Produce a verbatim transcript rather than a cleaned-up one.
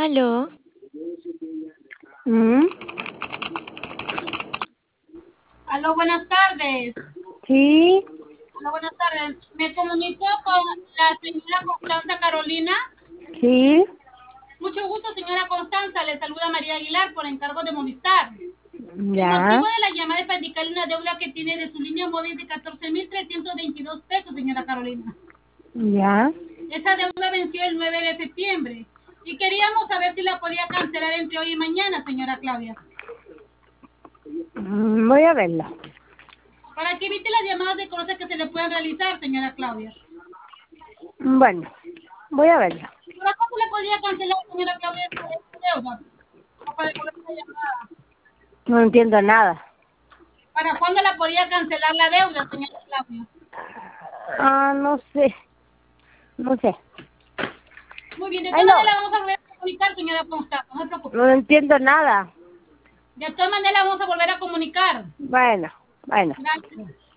Aló. ¿Mm? Aló, buenas tardes. Sí, Aló, buenas tardes. Me comunico con la señora Constanza Carolina. sí, Mucho gusto, señora Constanza. Le saluda María Aguilar por encargo de Movistar. El ya, motivo de la llamada es para indicarle una deuda que tiene de su línea móvil de catorce mil trescientos veintidós pesos, señora Carolina. ya. Esa deuda venció el nueve de septiembre y queríamos saber si la podía cancelar entre hoy y mañana, señora Claudia, Mm, Voy a verla. para que evite las llamadas de cosas que se le puedan realizar, señora Claudia. Bueno, voy a verla. ¿Para cuándo le podría cancelar, señora Claudia, esta esta deuda? O para devolver la llamada. No entiendo nada. ¿Para cuándo la podría cancelar la deuda, señora Claudia? Ah, no sé, no sé. Muy bien, de todas Aló, maneras vamos a volver a comunicar, señora Constanza, no se preocupe. no entiendo nada. De todas maneras vamos a volver a comunicar. Bueno, bueno. Gracias.